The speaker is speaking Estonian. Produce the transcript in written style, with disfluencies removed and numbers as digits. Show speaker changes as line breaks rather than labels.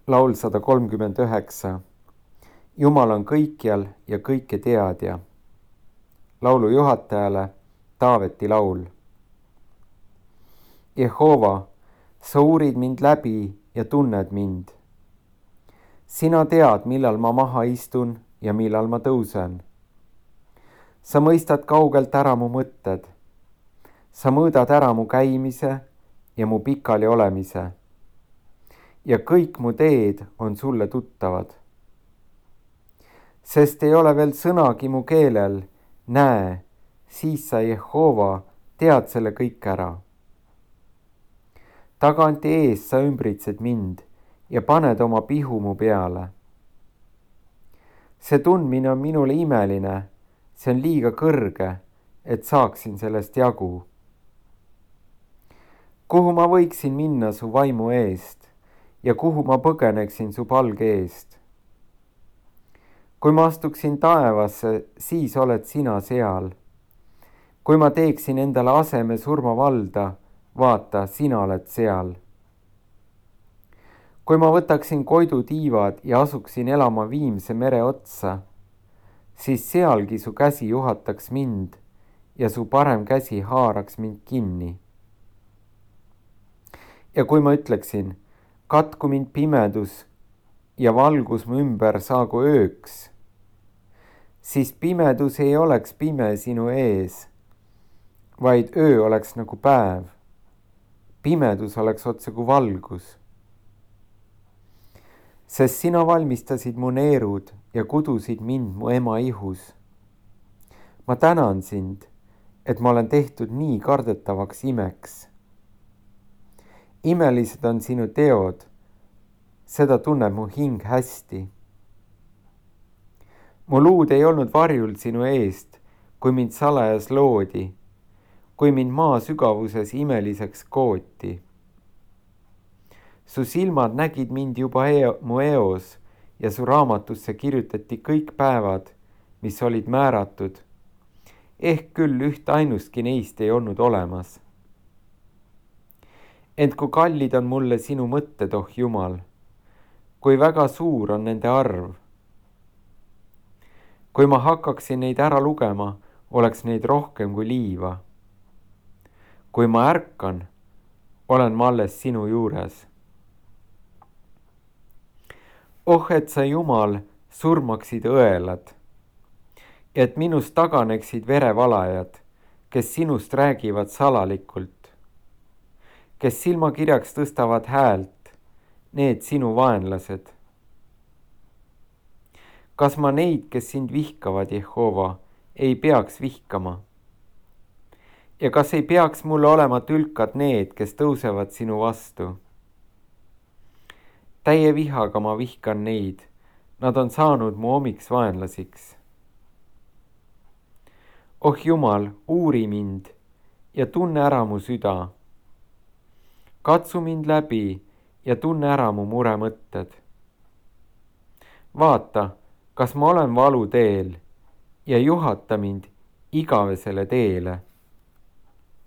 Laul 139. Jumal on kõikjal ja kõike teadja. Laulu juhatajale Taaveti laul. Jehova, sa uurid mind läbi ja tunned mind. Sina tead, millal ma maha istun ja millal ma tõusen. Sa mõistad kaugelt ära mu mõtted. Sa mõõdad ära mu käimise ja mu pikali olemise. Ja kõik mu teed on sulle tuttavad. Sest ei ole veel sõnagi mu keelel, näe, siis sa, Jehova, tead selle kõik ära. Taganti ees sa ümbritsed mind ja paned oma pihu mu peale. See tundmine on minule imeline, see on liiga kõrge, et saaksin sellest jagu. Kuhu ma võiksin minna su vaimu eest ja kuhu ma põgeneksin su palge eest? Kui ma astuksin taevasse, siis oled sina seal. Kui ma teeksin endale aseme surmavalda, vaata, sina oled seal. Kui ma võtaksin Koidu tiivad ja asuksin elama Viimse mere otsa, siis sealgi su käsi juhataks mind ja su parem käsi haaraks mind kinni. Ja kui ma ütleksin, katku mind pimedus ja valgus mu ümber saagu ööks, siis pimedus ei oleks pime sinu ees, vaid öö oleks nagu päev. Pimedus oleks otsagu valgus. Sest sina valmistasid mu neerud ja kudusid mind mu ema ihus. Ma tänan sind, et ma olen tehtud nii kardetavaks imeks. Imelised on sinu teod, seda tunneb mu hing hästi. Mu luud ei olnud varjul sinu eest, kui mind salajas loodi, kui mind maa sügavuses imeliseks kooti. Su silmad nägid mind juba mu eos ja su raamatusse kirjutati kõik päevad, mis olid määratud. Ehk küll üht ainustki neist ei olnud olemas. Ent kui kallid on mulle sinu mõtted, oh Jumal, kui väga suur on nende arv. Kui ma hakkaksin neid ära lugema, oleks neid rohkem kui liiva. Kui ma ärkan, olen ma alles sinu juures. Oh, et sa, Jumal, surmaksid õelad, et minust taganeksid verevalajad, kes sinust räägivad salalikult, kes silmakirjaks tõstavad häält, need sinu vaenlased. Kas ma neid, kes sind vihkavad, Jehova, ei peaks vihkama? Ja kas ei peaks mulle olema tülkad need, kes tõusevad sinu vastu? Täie vihaga ma vihkan neid, nad on saanud mu omiks vaenlasiks. Oh Jumal, uuri mind ja tunne ära mu süda. Katsu mind läbi ja tunne ära mu muremõtted. Vaata, kas ma olen valu teel ja juhata mind igavesele teele.